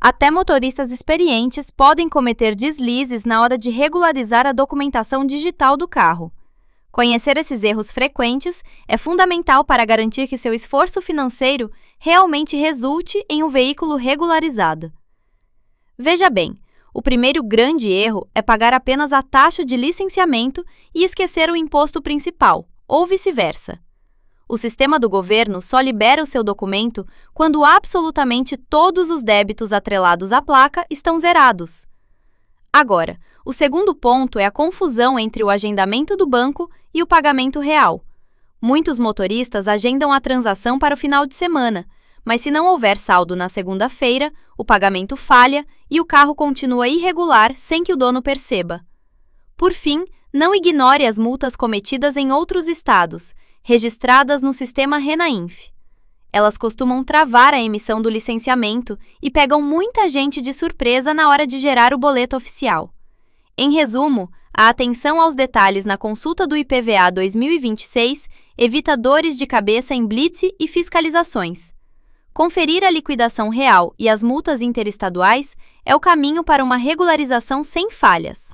Até motoristas experientes podem cometer deslizes na hora de regularizar a documentação digital do carro. Conhecer esses erros frequentes é fundamental para garantir que seu esforço financeiro realmente resulte em um veículo regularizado. Veja bem, o primeiro grande erro é pagar apenas a taxa de licenciamento e esquecer o imposto principal, ou vice-versa. O sistema do governo só libera o seu documento quando absolutamente todos os débitos atrelados à placa estão zerados. Agora, o segundo ponto é a confusão entre o agendamento do banco e o pagamento real. Muitos motoristas agendam a transação para o final de semana, mas se não houver saldo na segunda-feira, o pagamento falha e o carro continua irregular sem que o dono perceba. Por fim, não ignore as multas cometidas em outros estados, registradas no sistema Renainf. Elas costumam travar a emissão do licenciamento e pegam muita gente de surpresa na hora de gerar o boleto oficial. Em resumo, a atenção aos detalhes na consulta do IPVA 2026 evita dores de cabeça em blitz e fiscalizações. Conferir a liquidação real e as multas interestaduais é o caminho para uma regularização sem falhas.